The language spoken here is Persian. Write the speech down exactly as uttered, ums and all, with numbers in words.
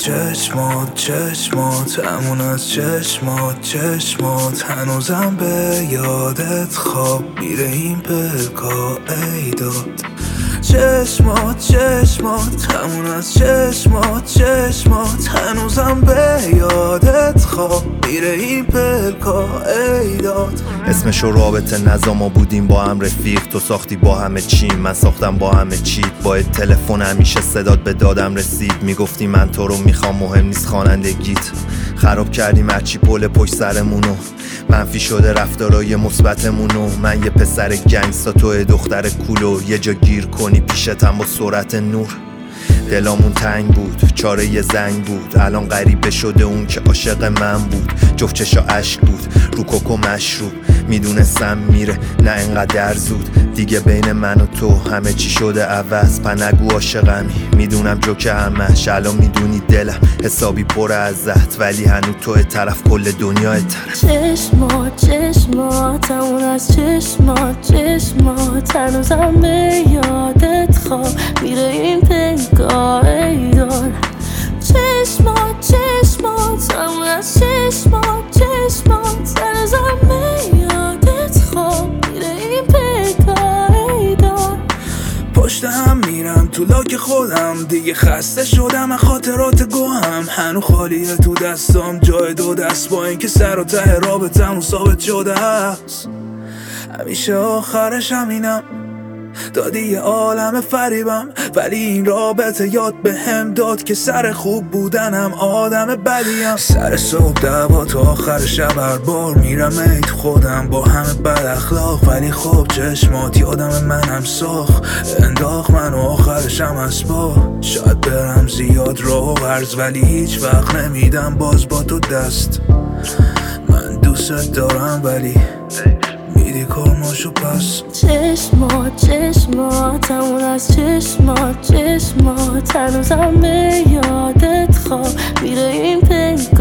چشمات چشمات همون از چشمات چشمات هنوزم به یادت خواب میره این پلکا ای داد. چشمات چشمات همون از چشمات چشمات هنوزم به یادت خواب میره این پلکا ای داد. اسمشو رابطه نزا، ما بودیم با هم رفیق، تو ساختی با همه چی، من ساختم با همه چیت. با تلفن همیشه صدات به دادم رسید، میگفتی من تو رو میخوام مهم نیست خوانندگیت. خراب کردیم هرچی پل پشت سرمونو، منفی شده رفتارای مثبتمونو. من یه پسر گنگستا، تو دختر کولو، یه جا گیر کنی پیشتم با سرعت نور. دلامون تنگ بود، چاره یه زنگ بود، الان غریبه شده اون که عاشق من بود. جفت چشا عشق بود، رو کوکو مشروب، میدونستم میره نه انقدر زود. دیگه بین من و تو همه چی شده عوض، پنگو عاشقمی، میدونم جوکه همش. الان میدونی دلم حسابی پر ازت، ولی هنو تو طرف کل دنیا طرف. چشمات چشمات همون از چشمات چشمات هنوزم به یادت خواب میره این پنگاه ای دار. چشمات چشمات همون از چشمات چشمات هنوزم به یادت خواب میره این پنگاه ای دار. پشت هم میرم تو لاک خودم، دیگه خسته شدم از خاطرات گوهم. هنو خالیه تو دستام جای دو دست، با اینکه سر و ته رابطمون ثابت شده است. همیشه آخرش همینم، دادی یه عالم فریبم، ولی این رابطه یاد به هم داد که سر خوب بودنم آدم بدیم. سر صبح دعوا تا آخر شب هر بار میرم ای تو خودم با همه بد اخلاق، ولی خب چشمات یادم منم ساخت انداخت منو آخرشم اسبا. شاید برم زیاد راه و عرض، ولی هیچ وقت نمیدم باز با تو دست. من دوست دارم ولی میدی کارماشو پس. چشمات چشمات همون از چشمات چشمات هنوزم به یادت خواب میره این پنگ